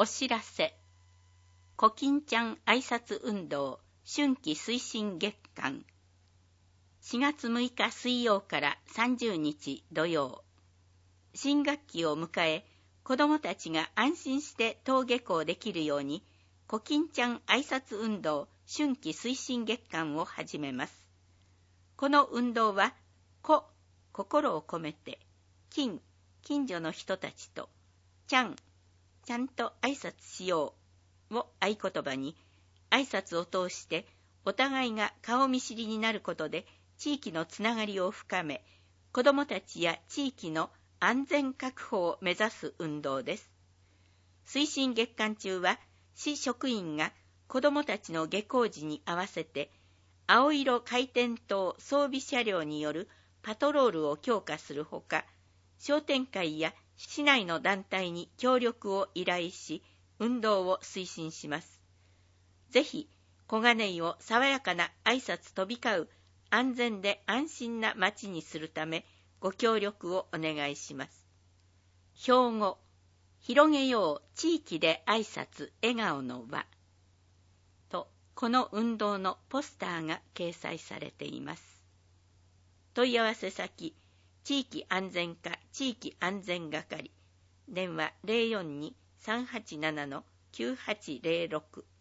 お知らせ。コキンちゃん挨拶運動春季推進月間。4月6日水曜から30日土曜。新学期を迎え、子どもたちが安心して登下校できるように、コキンちゃん挨拶運動春季推進月間を始めます。この運動は、心を込めて、近所の人たちと、ちゃんと挨拶しようを合言葉に、挨拶を通してお互いが顔見知りになることで地域のつながりを深め、子どもたちや地域の安全確保を目指す運動です。推進月間中は、市職員が子どもたちの下校時に合わせて、青色回転灯装備車両によるパトロールを強化するほか、商店会や市内の団体に協力を依頼し、運動を推進します。ぜひ、小金井を爽やかな挨拶飛び交う安全で安心な街にするため、ご協力をお願いします。標語、広げよう地域で挨拶笑顔の輪と、この運動のポスターが掲載されています。問い合わせ先、地域安全課地域安全係、電話 042-387-9806